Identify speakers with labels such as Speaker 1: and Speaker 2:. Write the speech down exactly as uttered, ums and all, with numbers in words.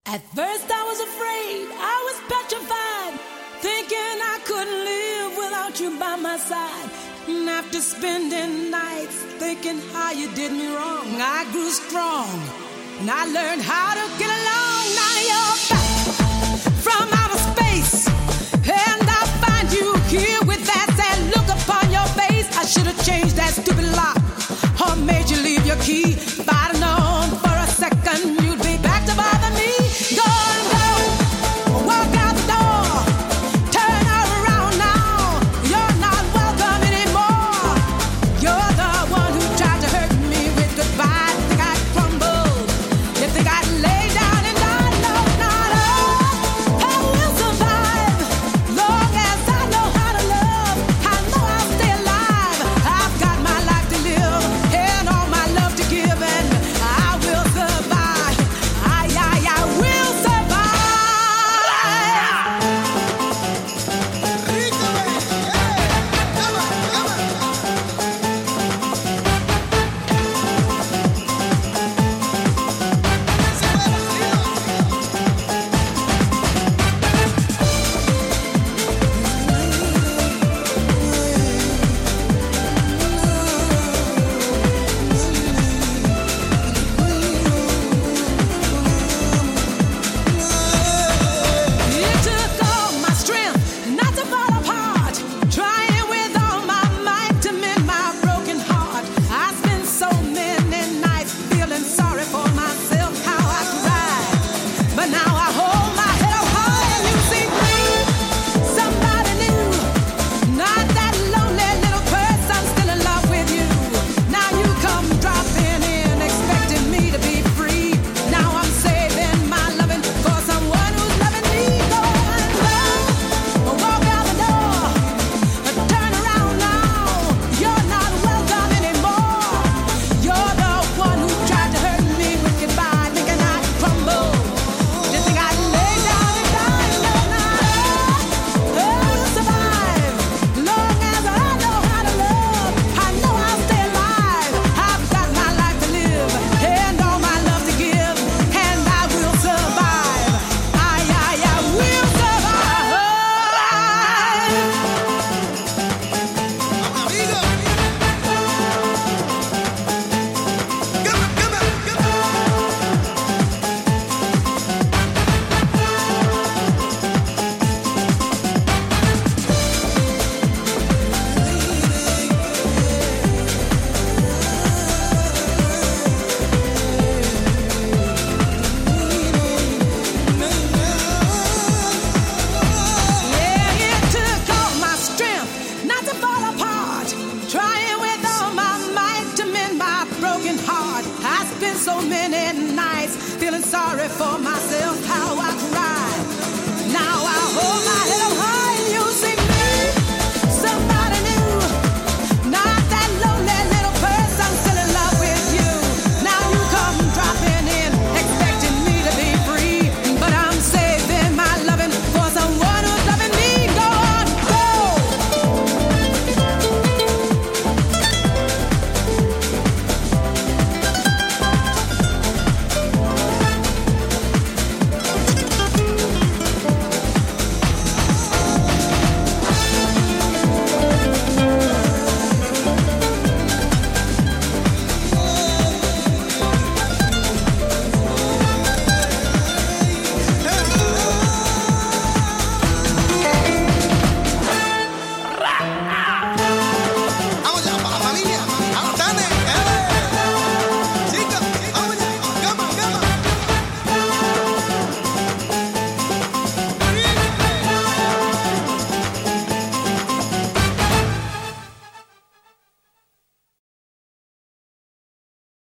Speaker 1: At first I was afraid, I was petrified, thinking I couldn't live without you by my side. And after spending nights thinking how you did me wrong, I grew strong and I learned how to get along. Now you're back from outer space, and I find you here with that sad look upon your face. I should have changed that stupid lock or made you leave your key. If I'd have known for a second you'd be back to bother me. Go and go, walk out the door, turn her around now. You're not welcome anymore. You're the one who tried to hurt me with goodbye. Think I crumbled, you think I'd lay down and die? No, not all. I will survive, long as I know how to love. I know I'll stay alive. I've got my life to live and all my love to give, and I will survive. I, I, I will survive. It took all my strength not to fall apart, trying with all my might to mend my broken heart. I spent so many nights feeling sorry for myself, how I cried. But now I hold my head up high and you see me, somebody new. Not that lonely little person, I'm still in love with you. Now you come dropping in, expecting me to be free. Now I'm saving my loving for someone who's loving me. Go and go, walk out the door, turn around now. You're not welcome anymore. You're the one who tried to hurt me with goodbye, thinking I'd crumble. You think I'd lay down and die? No, not all. I will survive, long as I know how to love. I know I'll stay alive. I've got my life to live and all my love to give, and I will survive. I, I, I will survive. Yeah, it took all my strength not to fall apart, trying with all my might to mend my broken heart. I spent so many nights feeling sorry for myself.